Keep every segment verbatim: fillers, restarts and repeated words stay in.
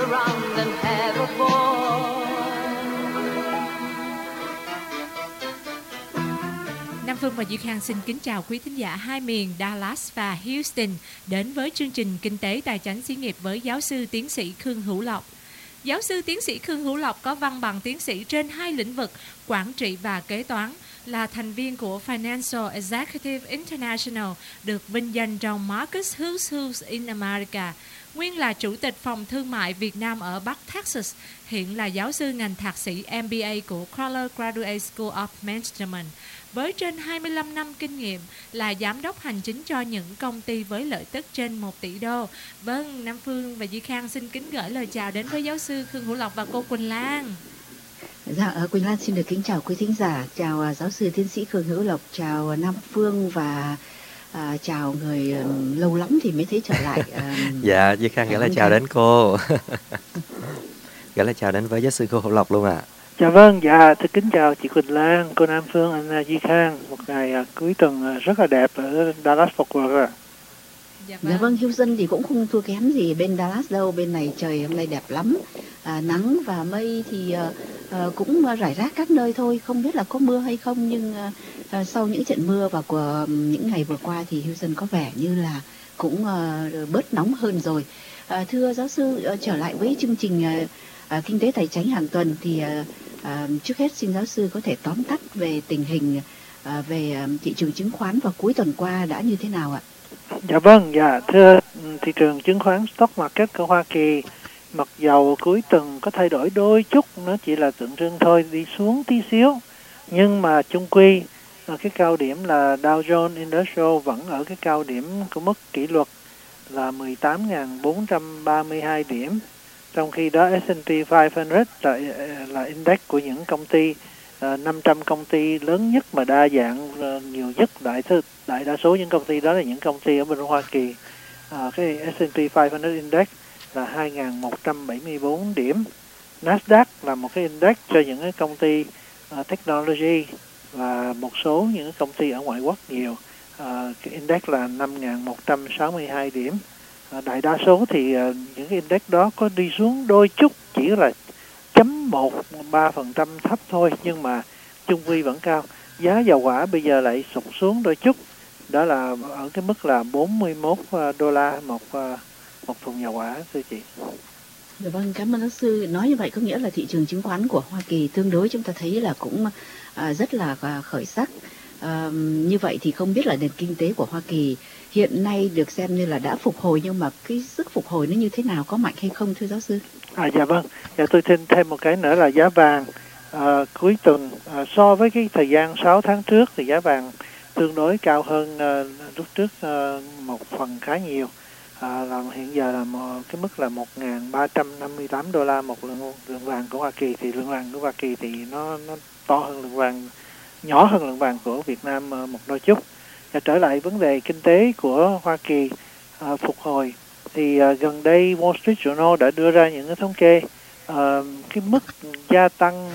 around and have a ball. Nam Phương và Duy Khang xin kính chào quý thính giả hai miền Dallas và Houston đến với chương trình Kinh tế Tài chánh xí nghiệp với giáo sư tiến sĩ Khương Hữu Lộc. Giáo sư tiến sĩ Khương Hữu Lộc có văn bằng tiến sĩ trên hai lĩnh vực quản trị và kế toán, là thành viên của Financial Executive International, được vinh danh trong Marcus Who's Who's in America. Nguyên là chủ tịch phòng thương mại Việt Nam ở Bắc Texas, hiện là giáo sư ngành thạc sĩ M B A của Kroller Graduate School of Management. Với trên hai mươi lăm năm kinh nghiệm, là giám đốc hành chính cho những công ty với lợi tức trên một tỷ đô. Vâng, Nam Phương và Duy Khang xin kính gửi lời chào đến với giáo sư Khương Hữu Lộc và cô Quỳnh Lan. Dạ, Quỳnh Lan xin được kính chào quý thính giả, chào giáo sư tiến sĩ Khương Hữu Lộc, chào Nam Phương và à, chào người um, lâu lắm thì mới thấy trở lại. Um, dạ, Duy Khang gửi lời chào đến cô. Gửi lời chào đến với giáo sư Khương Hữu Lộc luôn ạ. À. Dạ vâng, dạ, tôi kính chào chị Quỳnh Lan, cô Nam Phương, anh Duy Khang. Một ngày uh, cuối tuần uh, rất là đẹp ở Dallas Fort Worth. Dạ vâng. Dạ vâng, Houston thì cũng không thua kém gì bên Dallas đâu, bên này trời hôm nay đẹp lắm, à, nắng và mây thì uh, uh, cũng rải rác các nơi thôi, không biết là có mưa hay không, nhưng uh, uh, sau những trận mưa và của um, những ngày vừa qua thì Houston có vẻ như là cũng uh, bớt nóng hơn rồi. Uh, thưa giáo sư, uh, trở lại với chương trình uh, uh, Kinh tế Tài chánh hàng tuần thì uh, uh, trước hết xin giáo sư có thể tóm tắt về tình hình uh, về uh, thị trường chứng khoán vào cuối tuần qua đã như thế nào ạ? Dạ vâng, dạ thưa, thị trường chứng khoán stock market của Hoa Kỳ mặc dầu cuối tuần có thay đổi đôi chút, nó chỉ là tượng trưng thôi, đi xuống tí xíu, nhưng mà chung quy ở cái cao điểm là Dow Jones Industrial vẫn ở cái cao điểm của mức kỷ luật là mười tám nghìn bốn trăm ba mươi hai điểm, trong khi đó S and P năm trăm là, là index của những công ty uh, năm trăm công ty lớn nhất mà đa dạng uh, nhiều nhất, đại thư đại đa số những công ty đó là những công ty ở bên Hoa Kỳ. Uh, cái S and P năm trăm index là hai nghìn một trăm bảy mươi bốn điểm. Nasdaq là một cái index cho những cái công ty uh, technology và một số những công ty ở ngoại quốc nhiều. Uh, cái index là năm nghìn một trăm sáu mươi hai điểm. Uh, đại đa số thì uh, những cái index đó có đi xuống đôi chút, chỉ là chấm một ba phần trăm thấp thôi, nhưng mà chung quy vẫn cao. Giá dầu hỏa bây giờ lại sụt xuống đôi chút, đó là ở cái mức là bốn mươi mốt đô la một một thùng dầu hỏa, thưa chị. Dạ vâng, cảm ơn giáo sư. Nói như vậy có nghĩa là thị trường chứng khoán của Hoa Kỳ tương đối chúng ta thấy là cũng à, rất là à, khởi sắc. À, như vậy thì không biết là nền kinh tế của Hoa Kỳ hiện nay được xem như là đã phục hồi, nhưng mà cái sức phục hồi nó như thế nào, có mạnh hay không thưa giáo sư? À, dạ vâng, dạ tôi thêm thêm một cái nữa là giá vàng à, cuối tuần à, so với cái thời gian sáu tháng trước thì giá vàng tương đối cao hơn uh, lúc trước uh, một phần khá nhiều, à, là hiện giờ là một, cái mức là một nghìn ba trăm năm mươi tám đô la một lượng, lượng vàng của Hoa Kỳ. Thì lượng vàng của Hoa Kỳ thì nó nó to hơn lượng vàng, nhỏ hơn lượng vàng của Việt Nam uh, một đôi chút. Và trở lại vấn đề kinh tế của Hoa Kỳ uh, phục hồi thì uh, gần đây Wall Street Journal đã đưa ra những cái thống kê uh, cái mức gia tăng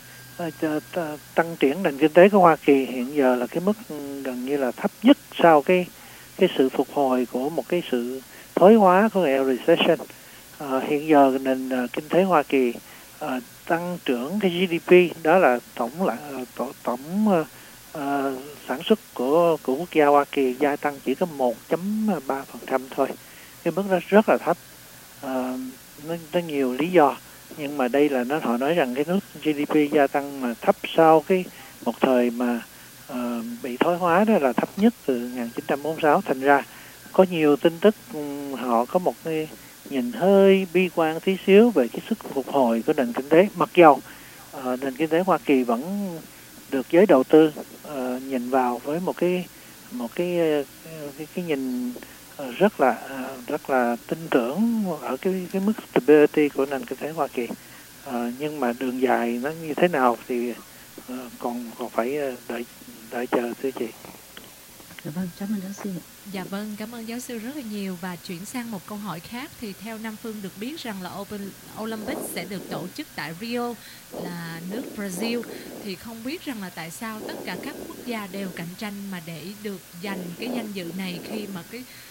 tăng trưởng nền kinh tế của Hoa Kỳ hiện giờ là cái mức gần như là thấp nhất sau cái cái sự phục hồi của một cái sự thoái hóa của nghĩa recession. À, hiện giờ nền uh, kinh tế Hoa Kỳ uh, tăng trưởng cái G D P, đó là tổng là tổng, tổng uh, uh, sản xuất của của quốc gia Hoa Kỳ gia tăng chỉ có một phẩy ba phần trăm thôi. Cái mức đó rất là thấp. Uh, nó, nó nhiều lý do, nhưng mà đây là nó họ nói rằng cái nước G D P gia tăng mà thấp sau cái một thời mà uh, bị thoái hóa, đó là thấp nhất từ một nghìn chín trăm bốn mươi sáu. Thành ra có nhiều tin tức um, họ có một cái nhìn hơi bi quan tí xíu về cái sức phục hồi của nền kinh tế, mặc dầu uh, nền kinh tế Hoa Kỳ vẫn được giới đầu tư uh, nhìn vào với một cái một cái uh, cái, cái nhìn uh, rất là uh, rất là tin tưởng ở cái cái mức stability của nền kinh tế Hoa Kỳ. Uh, nhưng mà đường dài nó như thế nào thì uh, còn còn phải đợi đợi chờ, thưa chị. Dạ vâng, cảm ơn giáo sư. Dạ vâng, cảm ơn giáo sư rất là nhiều. Và chuyển sang một câu hỏi khác, thì theo Nam Phương được biết rằng là Open Olympics sẽ được tổ chức tại Rio, là nước Brazil. Thì không biết rằng là tại sao tất cả các quốc gia đều cạnh tranh mà để được giành cái danh dự này, khi mà cái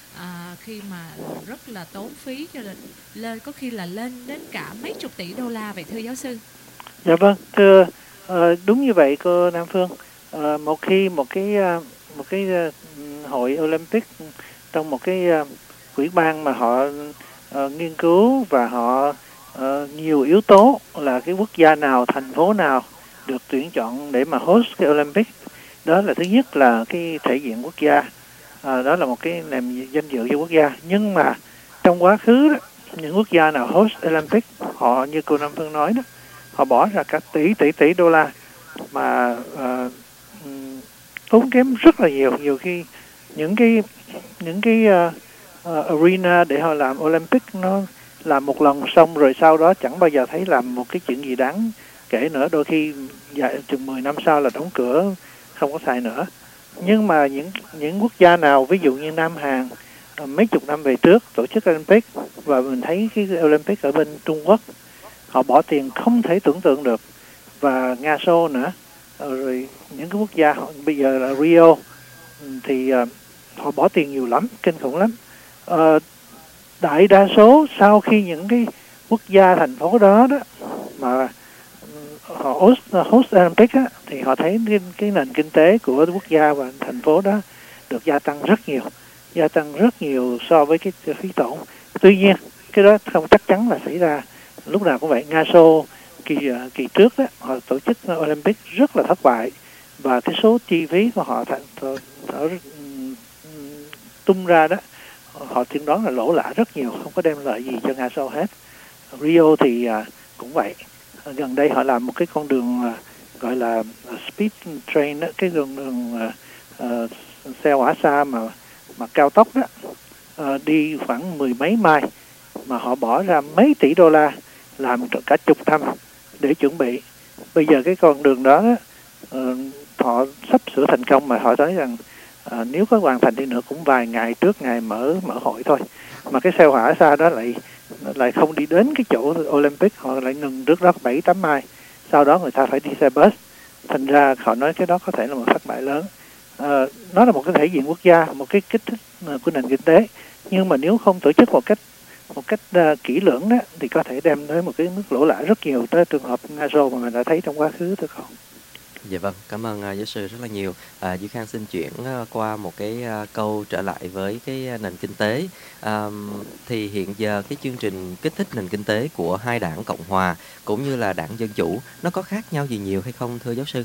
à, khi mà rất là tốn phí cho nên lên có khi là lên đến cả mấy chục tỷ đô la vậy thưa giáo sư? Dạ vâng, thưa uh, đúng như vậy cô Nam Phương. Uh, một khi một cái uh, một cái uh, hội Olympic trong một cái uh, ủy ban mà họ uh, nghiên cứu và họ uh, nhiều yếu tố là cái quốc gia nào, thành phố nào được tuyển chọn để mà host cái Olympic, đó là thứ nhất là cái thể diện quốc gia, à, đó là một cái làm danh dự cho quốc gia. Nhưng mà trong quá khứ đó, những quốc gia nào host Olympic, họ như cô Nam Phương nói đó, họ bỏ ra cả tỷ tỷ tỷ đô la mà uh, tốn kém rất là nhiều. Nhiều khi những cái những cái uh, uh, arena để họ làm Olympic nó làm một lần xong rồi sau đó chẳng bao giờ thấy làm một cái chuyện gì đáng kể nữa. Đôi khi dài chừng mười năm sau là đóng cửa, không có xài nữa. Nhưng mà những những quốc gia nào, ví dụ như Nam Hàn mấy chục năm về trước tổ chức Olympic, và mình thấy cái Olympic ở bên Trung Quốc, họ bỏ tiền không thể tưởng tượng được, và Nga Xô nữa, rồi những cái quốc gia họ bây giờ là Rio thì uh, họ bỏ tiền nhiều lắm, kinh khủng lắm. Uh, đại đa số sau khi những cái quốc gia thành phố đó đó mà họ host, host Olympic á, thì họ thấy cái, cái nền kinh tế của quốc gia và thành phố đó được gia tăng rất nhiều, gia tăng rất nhiều so với cái phí tổn. Tuy nhiên cái đó không chắc chắn là xảy ra lúc nào cũng vậy. Nga Xô kỳ kỳ trước đó họ tổ chức Olympic rất là thất bại, và cái số chi phí của họ th- th- th- tung ra đó, họ tiên đoán là lỗ lã rất nhiều, không có đem lợi gì cho Nga Xô hết. Rio thì à, cũng vậy. Gần đây họ làm một cái con đường à, gọi là speed train đó, cái đường đường à, à, xe hỏa xa mà mà cao tốc đó, à, đi khoảng mười mấy mai mà họ bỏ ra mấy tỷ đô la làm cả chục năm để chuẩn bị. Bây giờ cái con đường đó, đó uh, họ sắp sửa thành công, mà họ nói rằng uh, nếu có hoàn thành đi nữa cũng vài ngày trước ngày mở mở hội thôi. Mà cái xe hỏa xa đó lại lại không đi đến cái chỗ Olympic, họ lại ngừng trước đó bảy tám mai, sau đó người ta phải đi xe bus. Thành ra họ nói cái đó có thể là một thất bại lớn. Uh, nó là một cái thể diện quốc gia, một cái kích thích của nền kinh tế, nhưng mà nếu không tổ chức một cách một cách uh, kỹ lưỡng đó thì có thể đem tới một cái mức lỗ lã rất nhiều, tới trường hợp Nga Xô mà mình đã thấy trong quá khứ thưa con. Dạ vâng, cảm ơn uh, giáo sư rất là nhiều. À, Duy Khang xin chuyển uh, qua một cái uh, câu trở lại với cái uh, nền kinh tế. Um, thì hiện giờ cái chương trình kích thích nền kinh tế của hai đảng Cộng Hòa cũng như là đảng Dân Chủ nó có khác nhau gì nhiều hay không thưa giáo sư?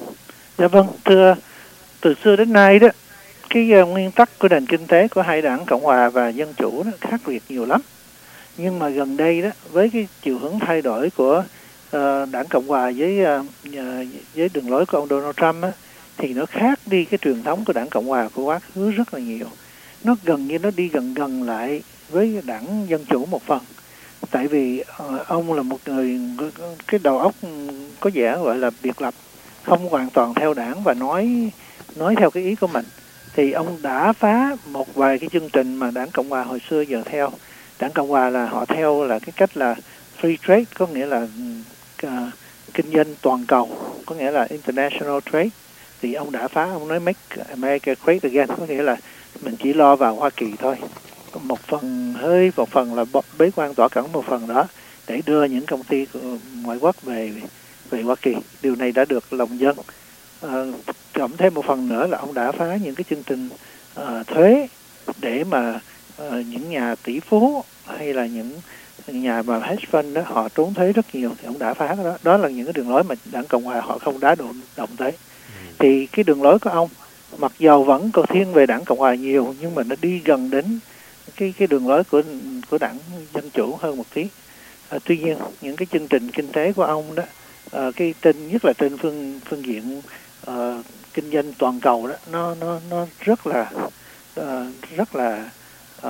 Dạ vâng, thưa, từ xưa đến nay đó, cái uh, nguyên tắc của nền kinh tế của hai đảng Cộng Hòa và Dân Chủ nó khác biệt nhiều lắm. Nhưng mà gần đây đó, với cái chiều hướng thay đổi của uh, đảng Cộng Hòa với uh, với đường lối của ông Donald Trump á, thì nó khác đi cái truyền thống của đảng Cộng Hòa của quá khứ rất là nhiều. Nó gần như nó đi gần gần lại với đảng Dân Chủ một phần. Tại vì uh, ông là một người cái đầu óc có vẻ gọi là biệt lập, không hoàn toàn theo đảng và nói nói theo cái ý của mình. Thì ông đã phá một vài cái chương trình mà đảng Cộng Hòa hồi xưa giờ theo. Đảng Cộng Hòa là họ theo là cái cách là free trade, có nghĩa là uh, kinh doanh toàn cầu, có nghĩa là international trade. Thì ông đã phá, ông nói make America great again, có nghĩa là mình chỉ lo vào Hoa Kỳ thôi. Một phần hơi, một phần là bế quan tỏa cẩn một phần đó để đưa những công ty ngoại quốc về về Hoa Kỳ. Điều này đã được lòng dân. Uh, cộng thêm một phần nữa là ông đã phá những cái chương trình uh, thuế để mà uh, những nhà tỷ phú hay là những nhà mà hedge fund đó họ trốn thuế rất nhiều, thì ông đã phá cái đó. Đó là những cái đường lối mà đảng Cộng Hòa họ không đá động, động tới. Ừ. Thì cái đường lối của ông mặc dầu vẫn còn thiên về đảng Cộng Hòa nhiều, nhưng mà nó đi gần đến cái cái đường lối của của đảng Dân Chủ hơn một tí. À, tuy nhiên những cái chương trình kinh tế của ông đó, à, cái trên nhất là trên phương phương diện uh, kinh doanh toàn cầu đó, nó nó nó rất là uh, rất là uh,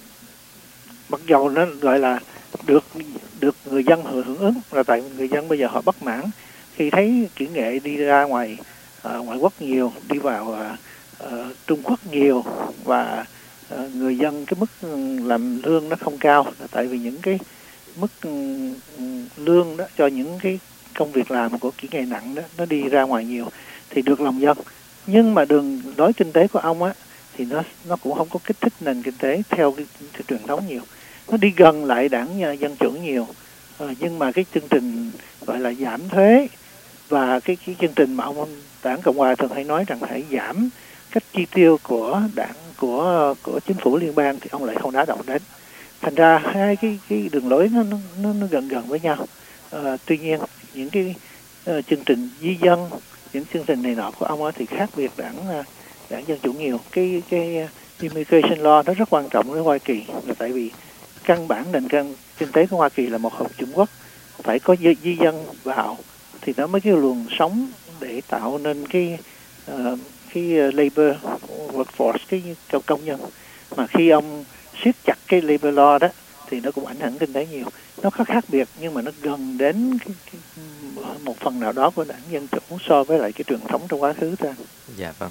mặc dầu nó gọi là được được người dân hưởng ứng, là tại người dân bây giờ họ bất mãn khi thấy kỹ nghệ đi ra ngoài uh, ngoại quốc nhiều, đi vào uh, uh, Trung Quốc nhiều, và uh, người dân cái mức làm lương nó không cao, là tại vì những cái mức um, lương đó cho những cái công việc làm của kỹ nghệ nặng đó nó đi ra ngoài nhiều thì được lòng dân. Nhưng mà đường lối kinh tế của ông á thì nó nó cũng không có kích thích nền kinh tế theo cái, cái truyền thống nhiều. Nó đi gần lại đảng Dân Chủ nhiều, à, nhưng mà cái chương trình gọi là giảm thuế và cái, cái chương trình mà ông đảng Cộng hòa thường hay nói rằng hãy giảm cách chi tiêu của đảng của của chính phủ liên bang thì ông lại không đá động đến. Thành ra hai cái cái đường lối nó nó nó gần gần với nhau. À, tuy nhiên những cái uh, chương trình di dân, những chương trình này nọ của ông ấy thì khác biệt đảng đảng Dân Chủ nhiều. Cái cái immigration law nó rất quan trọng với Hoa Kỳ là tại vì căn bản nền kinh, kinh tế của Hoa Kỳ là một hộp Trung Quốc, phải có di, di dân vào thì nó mới cái luồng sống để tạo nên cái uh, cái labor workforce, cái công nhân. Mà khi ông siết chặt cái labor law đó thì nó cũng ảnh hưởng kinh tế nhiều. Nó có khác biệt nhưng mà nó gần đến cái, cái, một phần nào đó của đảng Dân Chủ so với lại cái truyền thống trong quá khứ ta. Dạ vâng.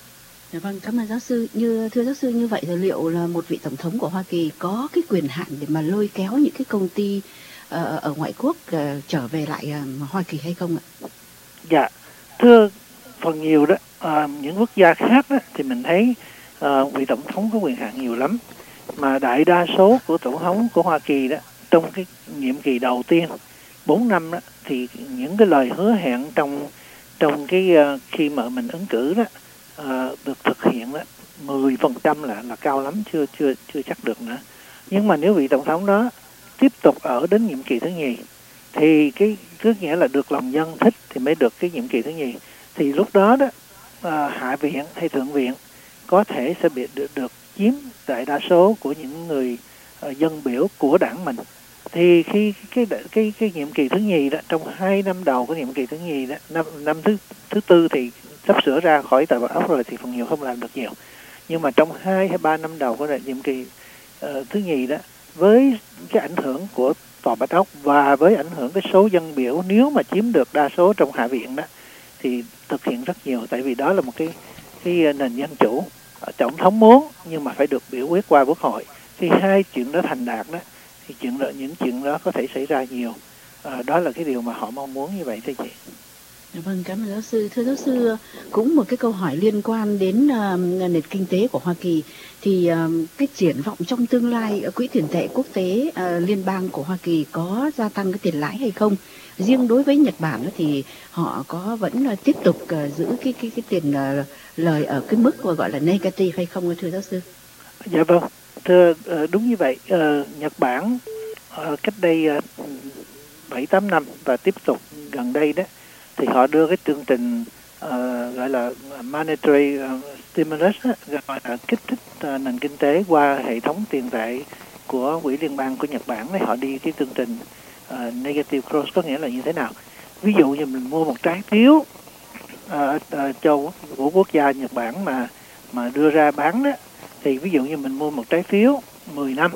Dạ vâng, cảm ơn giáo sư. Như thưa giáo sư, như vậy thì liệu là một vị tổng thống của Hoa Kỳ có cái quyền hạn để mà lôi kéo những cái công ty uh, ở ngoại quốc uh, trở về lại uh, Hoa Kỳ hay không ạ? Dạ, thưa phần nhiều đó, uh, những quốc gia khác đó thì mình thấy uh, vị tổng thống có quyền hạn nhiều lắm. Mà đại đa số của tổng thống của Hoa Kỳ đó trong cái nhiệm kỳ đầu tiên bốn năm đó thì những cái lời hứa hẹn trong trong cái uh, khi mà mình ứng cử đó uh, được thực hiện đó mười phần trăm là là cao lắm, chưa chưa chưa chắc được nữa. Nhưng mà nếu vị tổng thống đó tiếp tục ở đến nhiệm kỳ thứ nhì thì cái cứ nghĩa là được lòng dân thích thì mới được cái nhiệm kỳ thứ nhì, thì lúc đó đó uh, hạ viện hay thượng viện có thể sẽ bị được, được chiếm đại đa số của những người uh, dân biểu của đảng mình. Thì khi cái cái cái, cái nhiệm kỳ thứ nhì đó, trong hai năm đầu của nhiệm kỳ thứ nhì đó, năm năm thứ thứ tư thì sắp sửa ra khỏi tòa bạch ốc rồi thì phần nhiều không làm được nhiều. Nhưng mà trong hai hay ba năm đầu của nhiệm kỳ uh, thứ nhì đó, với cái ảnh hưởng của tòa bạch ốc và với ảnh hưởng cái số dân biểu nếu mà chiếm được đa số trong hạ viện đó thì thực hiện rất nhiều, tại vì đó là một cái cái nền dân chủ, tổng thống muốn nhưng mà phải được biểu quyết qua quốc hội. Khi hai chuyện đó thành đạt đó thì chuyện đó, những chuyện đó có thể xảy ra nhiều. À, đó là cái điều mà họ mong muốn như vậy thưa chị. Vâng, cảm ơn giáo sư. Thưa giáo sư, cũng một cái câu hỏi liên quan đến uh, nền kinh tế của Hoa Kỳ thì uh, cái triển vọng trong tương lai uh, quỹ tiền tệ quốc tế uh, liên bang của Hoa Kỳ có gia tăng cái tiền lãi hay không? Riêng đối với Nhật Bản uh, thì họ có vẫn uh, tiếp tục uh, giữ cái cái cái tiền uh, lời ở cái mức gọi là negative hay không thưa giáo sư? Dạ vâng, thưa uh, đúng như vậy. Uh, Nhật Bản uh, cách đây bảy tám năm và tiếp tục gần đây đó thì họ đưa cái chương trình uh, gọi là monetary uh, stimulus đó, gọi là kích thích uh, nền kinh tế qua hệ thống tiền tệ của quỹ liên bang của Nhật Bản. Để họ đi cái chương trình uh, negative growth, có nghĩa là như thế nào? Ví dụ như mình mua một trái phiếu uh, uh, cho của quốc gia Nhật Bản mà mà đưa ra bán đó, thì ví dụ như mình mua một trái phiếu mười năm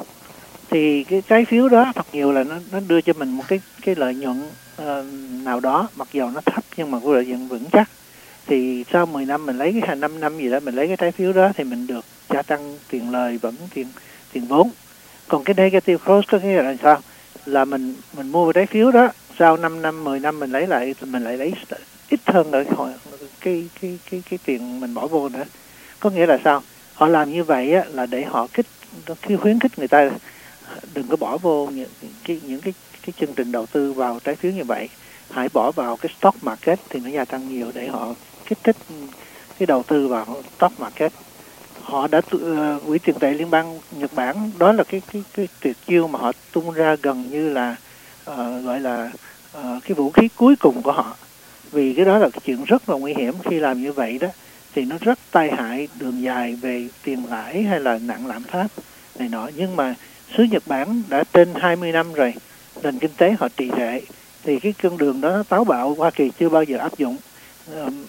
thì cái trái phiếu đó thật nhiều là nó nó đưa cho mình một cái cái lợi nhuận uh, nào đó, mặc dầu nó thấp nhưng mà cái lợi nhuận vững chắc. Thì sau mười năm mình lấy cái hàng năm năm gì đó mình lấy cái trái phiếu đó thì mình được gia tăng tiền lời vẫn tiền tiền vốn. Còn cái negative growth có nghĩa là sao? Là mình mình mua trái phiếu đó, sau năm năm mười năm mình lấy lại mình lại lấy ít hơn ở cái cái cái cái, cái tiền mình bỏ vô nữa. Có nghĩa là sao? Họ làm như vậy á, là để họ kích khi khuyến khích người ta đừng có bỏ vô những cái những cái cái chương trình đầu tư vào trái phiếu như vậy, hãy bỏ vào cái stock market thì nó gia tăng nhiều, để họ kích thích cái đầu tư vào stock market. Họ đã uh, quỹ tiền tệ liên bang Nhật Bản, đó là cái cái cái tuyệt chiêu mà họ tung ra gần như là uh, gọi là uh, cái vũ khí cuối cùng của họ, vì cái đó là cái chuyện rất là nguy hiểm. Khi làm như vậy đó thì nó rất tai hại đường dài về tiền lãi hay là nặng lạm phát này nọ. Nhưng mà xứ Nhật Bản đã trên hai mươi năm rồi, nền kinh tế họ trì trệ, thì cái con đường đó táo bạo Hoa Kỳ chưa bao giờ áp dụng. Um,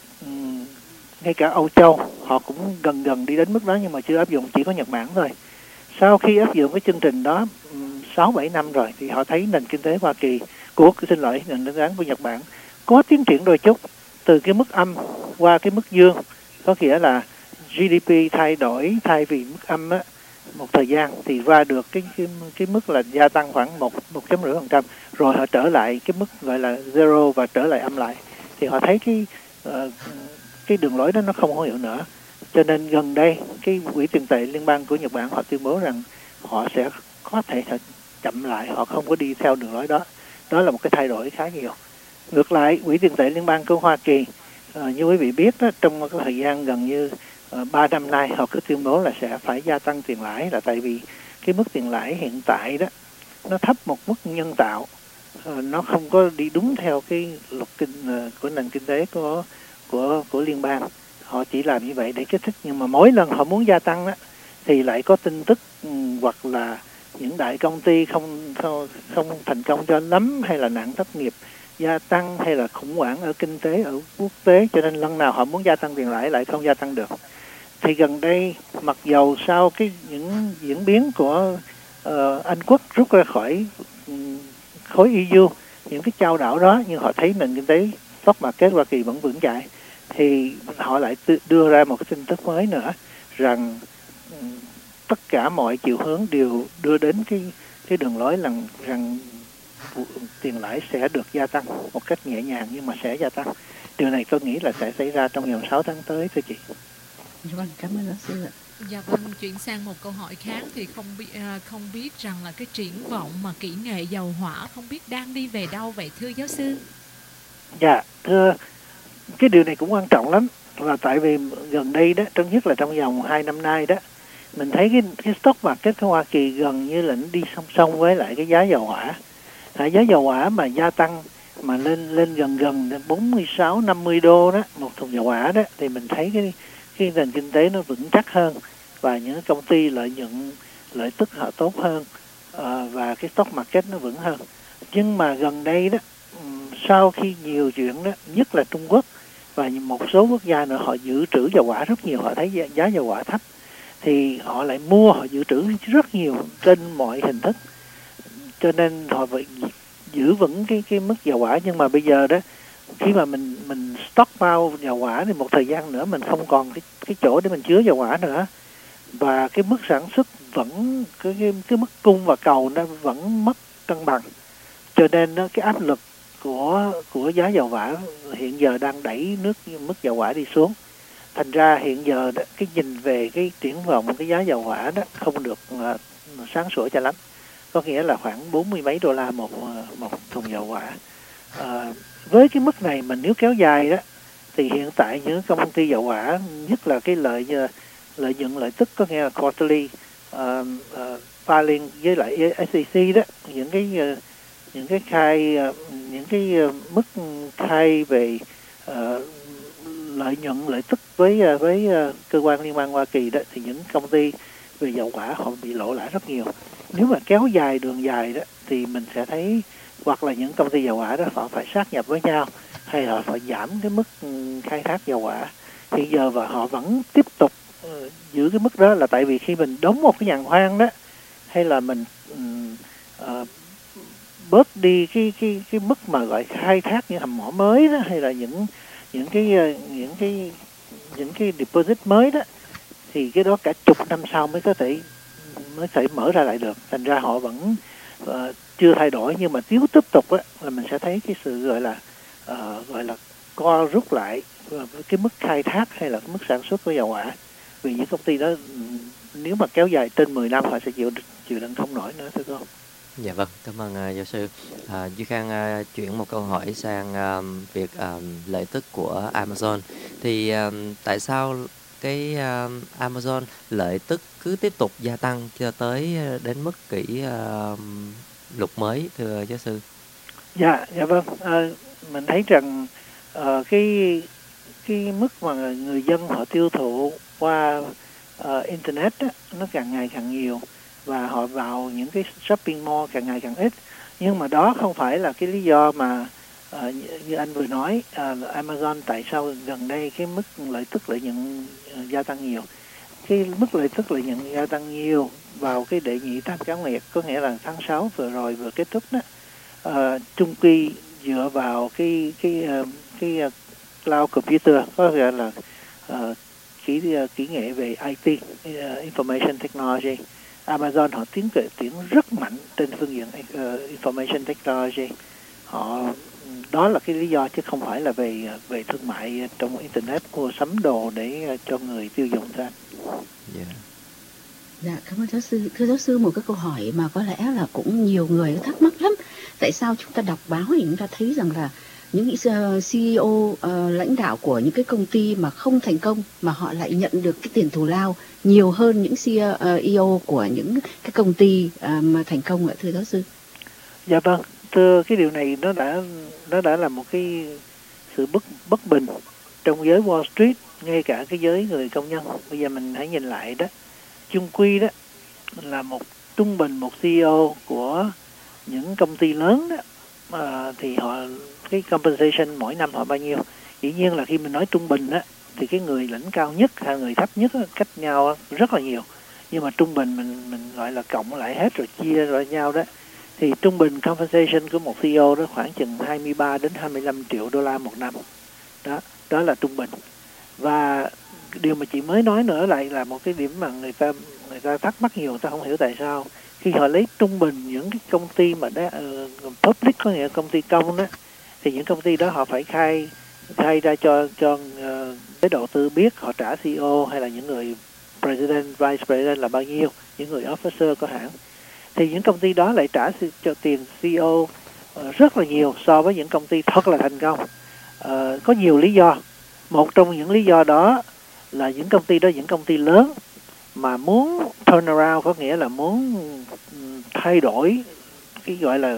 um, ngay cả Âu Châu họ cũng gần gần đi đến mức đó nhưng mà chưa áp dụng, chỉ có Nhật Bản thôi. Sau khi áp dụng cái chương trình đó sáu bảy năm rồi thì họ thấy nền kinh tế Hoa Kỳ của xin lỗi nền kinh tế của Nhật Bản có tiến triển đôi chút, từ cái mức âm qua cái mức dương, có nghĩa là giê đê pê thay đổi, thay vì mức âm á, một thời gian thì qua được cái cái, cái mức là gia tăng khoảng một một chấm rưỡi phần trăm, rồi họ trở lại cái mức gọi là zero và trở lại âm lại, thì họ thấy cái uh, cái đường lối đó nó không hữu hiệu nữa. Cho nên gần đây cái quỹ tiền tệ liên bang của Nhật Bản họ tuyên bố rằng họ sẽ có thể chậm lại, họ không có đi theo đường lối đó. Đó là một cái thay đổi khá nhiều. Ngược lại, quỹ tiền tệ liên bang của Hoa Kỳ, à, như quý vị biết đó, trong cái thời gian gần như ba uh, năm nay họ cứ tuyên bố là sẽ phải gia tăng tiền lãi, là tại vì cái mức tiền lãi hiện tại đó nó thấp một mức nhân tạo, uh, nó không có đi đúng theo cái luật kinh uh, của nền kinh tế của của của liên bang. Họ chỉ làm như vậy để kích thích, nhưng mà mỗi lần họ muốn gia tăng đó thì lại có tin tức um, hoặc là những đại công ty không không không thành công cho lắm, hay là nạn thất nghiệp gia tăng, hay là khủng hoảng ở kinh tế ở quốc tế, cho nên lần nào họ muốn gia tăng tiền lãi lại không gia tăng được. Thì gần đây mặc dầu sau cái những diễn biến của uh, Anh Quốc rút ra khỏi um, khối e u, những cái chao đảo đó, nhưng họ thấy nền kinh tế stock market Hoa Kỳ vẫn vững chãi, thì họ lại đưa ra một cái tin tức mới nữa rằng um, tất cả mọi chiều hướng đều đưa đến cái cái đường lối rằng rằng tiền lãi sẽ được gia tăng một cách nhẹ nhàng, nhưng mà sẽ gia tăng. Điều này tôi nghĩ là sẽ xảy ra trong vòng sáu tháng tới thưa chị. Vâng, cảm ơn giáo sư ạ. Dạ vâng, chuyển sang một câu hỏi khác thì không biết không biết rằng là cái triển vọng mà kỹ nghệ dầu hỏa không biết đang đi về đâu vậy thưa giáo sư? Dạ, thưa, cái điều này cũng quan trọng lắm, là tại vì gần đây đó, trong nhất là trong vòng hai năm nay đó, mình thấy cái cái stock market của Hoa Kỳ gần như là nó đi song song với lại cái giá dầu hỏa. À, giá dầu hỏa mà gia tăng mà lên lên gần gần bốn mươi sáu năm mươi đô đó một thùng dầu hỏa đó, thì mình thấy cái cái nền kinh tế nó vững chắc hơn, và những công ty lợi nhuận lợi tức họ tốt hơn, à, và cái stock market nó vững hơn. Nhưng mà gần đây đó, sau khi nhiều chuyện đó, nhất là Trung Quốc và một số quốc gia nữa, họ dự trữ dầu hỏa rất nhiều, họ thấy giá dầu hỏa thấp thì họ lại mua, họ dự trữ rất nhiều trên mọi hình thức, cho nên họ phải giữ vững cái cái mức dầu hỏa. Nhưng mà bây giờ đó, khi mà mình mình stockpile dầu hỏa thì một thời gian nữa mình không còn cái cái chỗ để mình chứa dầu hỏa nữa, và cái mức sản xuất vẫn cái cái, cái mức cung và cầu nó vẫn mất cân bằng, cho nên nó, cái áp lực của của giá dầu hỏa hiện giờ đang đẩy nước mức dầu hỏa đi xuống. Thành ra hiện giờ đó, cái nhìn về cái triển vọng cái giá dầu hỏa đó không được uh, sáng sủa cho lắm, có nghĩa là khoảng bốn mươi mấy đô la một một thùng dầu hỏa. À, với cái mức này mà nếu kéo dài đó thì hiện tại những công ty dầu hỏa, nhất là cái lợi lợi nhuận lợi tức, có nghĩa là quarterly uh, uh, filing với lại ét e xê đó, những cái uh, những cái khai uh, những cái uh, mức khai về uh, lợi nhuận lợi tức với uh, với uh, cơ quan liên bang Hoa Kỳ đó, thì những công ty về dầu hỏa họ bị lỗ lãi rất nhiều. Nếu mà kéo dài đường dài đó thì mình sẽ thấy hoặc là những công ty dầu hỏa đó họ phải sát nhập với nhau, hay là phải giảm cái mức khai thác dầu hỏa. Hiện giờ và họ vẫn tiếp tục uh, giữ cái mức đó, là tại vì khi mình đóng một cái giàn khoan đó, hay là mình uh, bớt đi cái cái cái mức mà gọi khai thác những hầm mỏ mới đó, hay là những những cái uh, những cái những cái deposit mới đó, thì cái đó cả chục năm sau mới có thể mới thể mở ra lại được. Thành ra họ vẫn uh, chưa thay đổi, nhưng mà nếu tiếp tục á, là mình sẽ thấy cái sự gọi là uh, gọi là co rút lại uh, cái mức khai thác hay là cái mức sản xuất của dầu hỏa. Vì những công ty đó nếu mà kéo dài trên mười năm họ sẽ chịu chịu đựng không nổi nữa, thưa cô. Dạ vâng, cảm ơn uh, giáo sư. Uh, Duy Khang uh, chuyển một câu hỏi sang uh, việc uh, lợi tức của Amazon. Thì uh, tại sao cái uh, Amazon lợi tức cứ tiếp tục gia tăng cho tới đến mức kỷ uh, lục mới, thưa giáo sư? Dạ, dạ vâng. À, mình thấy rằng uh, cái cái mức mà người dân họ tiêu thụ qua uh, internet á, nó càng ngày càng nhiều, và họ vào những cái shopping mall càng ngày càng ít. Nhưng mà đó không phải là cái lý do mà uh, như anh vừa nói, uh, Amazon tại sao gần đây cái mức lợi tức lợi nhuận uh, gia tăng nhiều. Cái mức lợi tức lợi nhuận gia tăng nhiều vào cái đệ nhị tam cá nguyệt, có nghĩa là tháng sáu vừa rồi vừa kết thúc đó, uh, trung quy dựa vào cái cái uh, cái uh, cloud computer, có nghĩa là uh, kỹ uh, kỹ nghệ về i tê, uh, information technology. Amazon họ tiến cỡ tiến rất mạnh trên phương diện uh, information technology. Họ đó là cái lý do chứ không phải là về về thương mại trong internet mua sắm đồ để cho người tiêu dùng ra. Yeah. Dạ, cảm ơn giáo sư. Thưa giáo sư, một cái câu hỏi mà có lẽ là cũng nhiều người thắc mắc lắm. Tại sao chúng ta đọc báo thì chúng ta thấy rằng là những xê e ô uh, lãnh đạo của những cái công ty mà không thành công mà họ lại nhận được cái tiền thù lao nhiều hơn những xê e ô của những cái công ty uh, mà thành công ạ, thưa giáo sư? Dạ vâng, thưa, cái điều này nó đã nó đã là một cái sự bất bất bình trong giới Wall Street, ngay cả cái giới người công nhân. Bây giờ mình hãy nhìn lại đó, chung quy đó là một trung bình một xê e ô của những công ty lớn đó, à, thì họ cái compensation mỗi năm họ bao nhiêu. Dĩ nhiên là khi mình nói trung bình á thì cái người lãnh cao nhất hay người thấp nhất á, cách nhau rất là nhiều, nhưng mà trung bình mình mình gọi là cộng lại hết rồi chia rồi nhau đó, thì trung bình compensation của một xê e ô đó khoảng chừng hai mươi ba đến hai mươi lăm triệu đô la một năm. Đó, đó là trung bình. Và điều mà chị mới nói nữa lại là một cái điểm mà người ta người ta thắc mắc nhiều, ta không hiểu tại sao khi họ lấy trung bình những cái công ty mà đó uh, public, có nghĩa công ty công đó, thì những công ty đó họ phải khai khai ra cho cho uh, cái đầu tư biết họ trả xê e ô hay là những người president, vice president là bao nhiêu, những người officer của hãng. Thì những công ty đó lại trả cho tiền xê e ô uh, rất là nhiều so với những công ty thật là thành công. Uh, có nhiều lý do. Một trong những lý do đó là những công ty đó, những công ty lớn mà muốn turn around, có nghĩa là muốn thay đổi cái gọi là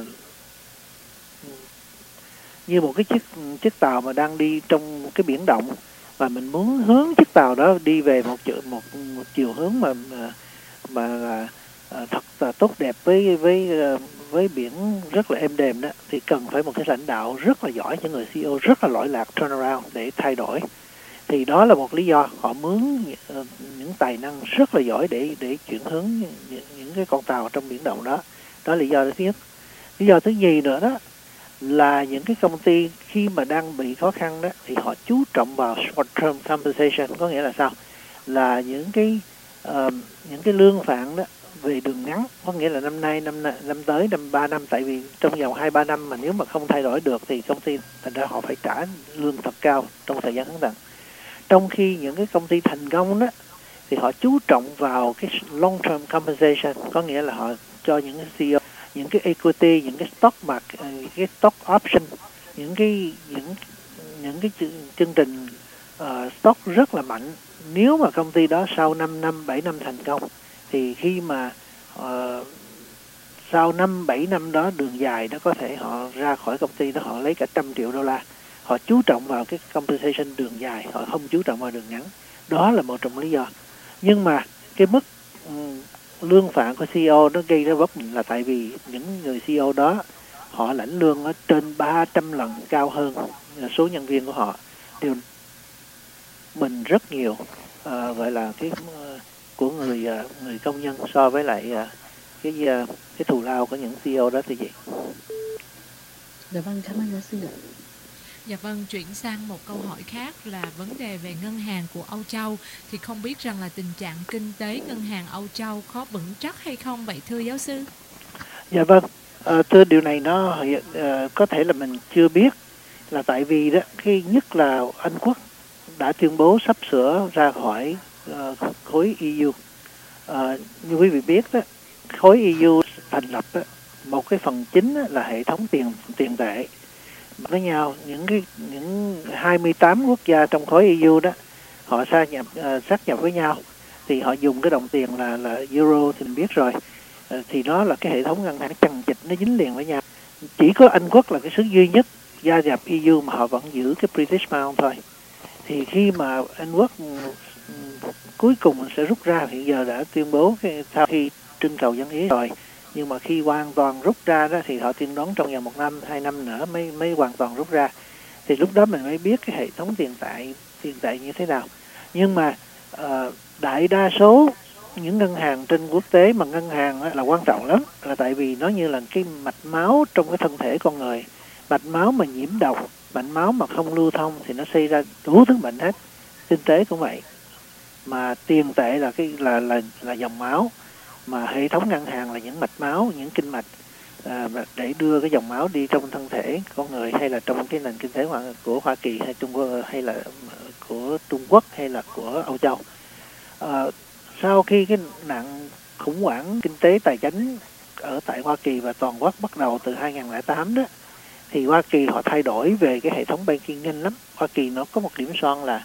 như một cái chiếc chiếc tàu mà đang đi trong cái biển động, và mình muốn hướng chiếc tàu đó đi về một một, một chiều hướng mà mà, mà thật là tốt đẹp với với với biển rất là êm đềm đó, thì cần phải một cái lãnh đạo rất là giỏi, những người xê e ô rất là lỗi lạc turn around để thay đổi. Thì đó là một lý do họ mướn những tài năng rất là giỏi để để chuyển hướng những, những cái con tàu trong biển động đó. Đó là lý do thứ nhất. Lý do thứ nhì nữa đó là những cái công ty khi mà đang bị khó khăn đó thì họ chú trọng vào short term compensation. Có nghĩa là sao? Là những cái uh, những cái lương phạn đó về đường ngắn, có nghĩa là năm nay, năm năm tới, năm ba năm, tại vì trong vòng hai ba năm mà nếu mà không thay đổi được thì công ty thành ra họ phải trả lương thật cao trong thời gian ngắn hạn. Trong khi những cái công ty thành công đó thì họ chú trọng vào cái long term compensation, có nghĩa là họ cho những cái xê e ô những cái equity, những cái stock market, cái stock option, những cái những những cái chương trình uh, stock rất là mạnh. Nếu mà công ty đó sau năm năm, bảy năm thành công thì khi mà uh, sau năm bảy năm đó đường dài đó có thể họ ra khỏi công ty đó họ lấy cả trăm triệu đô la. Họ chú trọng vào cái compensation đường dài, họ không chú trọng vào đường ngắn. Đó là một trong lý do. Nhưng mà cái mức um, lương phạn của xê e ô nó gây ra bất định là tại vì những người xê e ô đó họ lãnh lương ở trên ba trăm lần cao hơn số nhân viên của họ. Điều mình rất nhiều uh, gọi là cái uh, của người uh, người công nhân so với lại uh, cái uh, cái thù lao của những xê e ô đó thì vậy. Dạ vâng, cảm ơn giáo sư ạ. Dạ vâng, chuyển sang một câu hỏi khác là vấn đề về ngân hàng của Âu Châu. Thì không biết rằng là tình trạng kinh tế ngân hàng Âu Châu có vững chắc hay không vậy thưa giáo sư? Dạ vâng, à, thưa điều này nó à, có thể là mình chưa biết, là tại vì đó khi nhất là Anh Quốc đã tuyên bố sắp sửa ra khỏi à, khối e u. À, như quý vị biết đó, khối e u thành lập đó, một cái phần chính đó là hệ thống tiền tiền tệ với nhau. Những cái những hai mươi tám quốc gia trong khối e u đó họ sa nhập uh, sát nhập với nhau thì họ dùng cái đồng tiền là là euro thì mình biết rồi, uh, thì nó là cái hệ thống ngân hàng chằng chịt, nó dính liền với nhau. Chỉ có Anh Quốc là cái xứ duy nhất gia nhập e u mà họ vẫn giữ cái British Pound thôi. Thì khi mà Anh Quốc um, cuối cùng sẽ rút ra, hiện giờ đã tuyên bố cái, sau khi trưng cầu dân ý rồi, nhưng mà khi hoàn toàn rút ra đó thì họ tiên đoán trong vòng một năm, hai năm nữa mới mới hoàn toàn rút ra. Thì lúc đó mình mới biết cái hệ thống tiền tệ tiền tệ như thế nào. Nhưng mà uh, đại đa số những ngân hàng trên quốc tế, mà ngân hàng là quan trọng lắm, là tại vì nó như là cái mạch máu trong cái thân thể con người. Mạch máu mà nhiễm độc, mạch máu mà không lưu thông thì nó gây ra đủ thứ bệnh hết. Kinh tế cũng vậy, mà tiền tệ là cái là là là dòng máu, mà hệ thống ngân hàng là những mạch máu, những kinh mạch. à, để đưa cái dòng máu đi trong thân thể con người, hay là trong cái nền kinh tế của Hoa Kỳ hay Trung Quốc, hay là của Trung Quốc hay là của Âu Châu. À, sau khi cái nạn khủng hoảng kinh tế tài chính ở tại Hoa Kỳ và toàn quốc bắt đầu từ hai không không tám đó, thì Hoa Kỳ họ thay đổi về cái hệ thống banking nhanh lắm. Hoa Kỳ nó có một điểm son là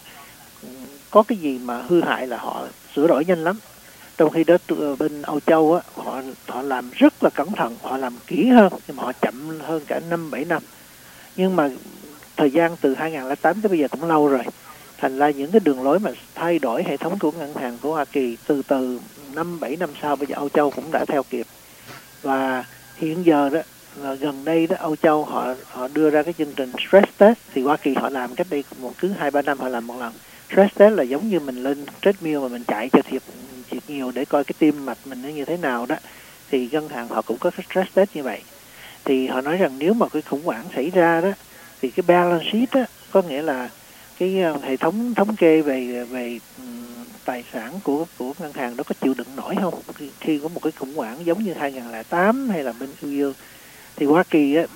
có cái gì mà hư hại là họ sửa đổi nhanh lắm. Trong khi đó bên Âu Châu á, họ họ làm rất là cẩn thận, họ làm kỹ hơn, nhưng mà họ chậm hơn cả năm bảy năm. Nhưng mà thời gian từ hai không không tám tới bây giờ cũng lâu rồi. Thành ra những cái đường lối mà thay đổi hệ thống của ngân hàng của Hoa Kỳ từ từ năm bảy năm sau, bây giờ Âu Châu cũng đã theo kịp. Và hiện giờ đó, là gần đây đó, Âu Châu họ họ đưa ra cái chương trình stress test, thì Hoa Kỳ họ làm cách đây một cứ hai ba năm họ làm một lần. Stress test là giống như mình lên treadmill mà mình chạy cho thiệt thiệt nhiều để coi cái tim mạch mình nó như thế nào đó, thì ngân hàng họ cũng có cái stress test như vậy. Thì họ nói rằng nếu mà cái khủng hoảng xảy ra đó, thì cái balance sheet đó, có nghĩa là cái hệ thống thống kê về về tài sản của của ngân hàng đó có chịu đựng nổi không khi, khi có một cái khủng hoảng giống như hai không không tám hay là bên u u. Thì Hoa Kỳ á,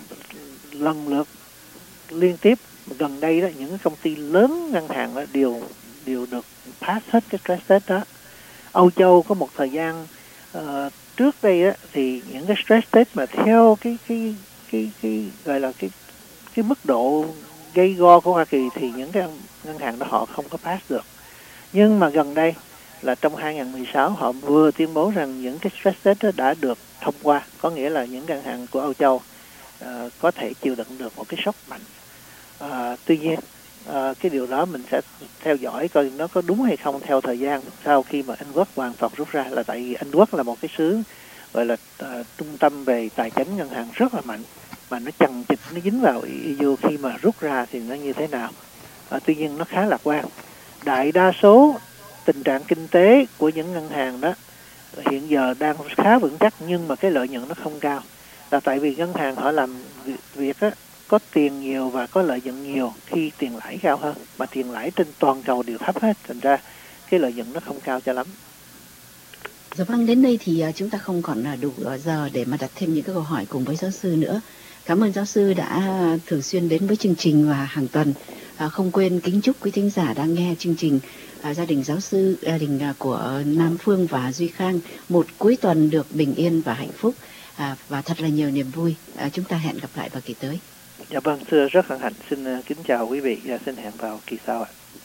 lần lượt liên tiếp gần đây đó, những cái công ty lớn ngân hàng đó đều đều được pass hết cái stress test đó. Âu Châu có một thời gian uh, trước đây á, thì những cái stress test mà theo cái cái cái cái gọi là cái cái mức độ gây go của Hoa Kỳ thì những cái ngân hàng đó họ không có pass được. Nhưng mà gần đây là trong hai không một sáu họ vừa tuyên bố rằng những cái stress test đó đã được thông qua, có nghĩa là những ngân hàng của Âu Châu uh, có thể chịu đựng được một cái sốc mạnh. Uh, tuy nhiên uh, cái điều đó mình sẽ theo dõi coi nó có đúng hay không theo thời gian sau khi mà Anh Quốc hoàn toàn rút ra, là tại vì Anh Quốc là một cái xứ gọi là uh, trung tâm về tài chính ngân hàng rất là mạnh, mà nó chằng chịt nó dính vào e u, khi mà rút ra thì nó như thế nào. Uh, tuy nhiên nó khá lạc quan. Đại đa số tình trạng kinh tế của những ngân hàng đó hiện giờ đang khá vững chắc, nhưng mà cái lợi nhuận nó không cao, là tại vì ngân hàng họ làm việc á, có tiền nhiều và có lợi nhuận nhiều khi tiền lãi cao hơn, mà tiền lãi trên toàn cầu đều thấp hết, thành ra cái lợi nhuận nó không cao cho lắm. Dạ vâng, đến đây thì chúng ta không còn đủ giờ để mà đặt thêm những cái câu hỏi cùng với giáo sư nữa. Cảm ơn giáo sư đã thường xuyên đến với chương trình và hàng tuần. À, không quên kính chúc quý thính giả đang nghe chương trình à, gia đình giáo sư, gia đình à, của Nam Phương và Duy Khang một cuối tuần được bình yên và hạnh phúc, à, và thật là nhiều niềm vui. À, chúng ta hẹn gặp lại vào kỳ tới. Dạ vâng, thưa rất hân hạnh, xin uh, kính chào quý vị và xin hẹn vào kỳ sau ạ.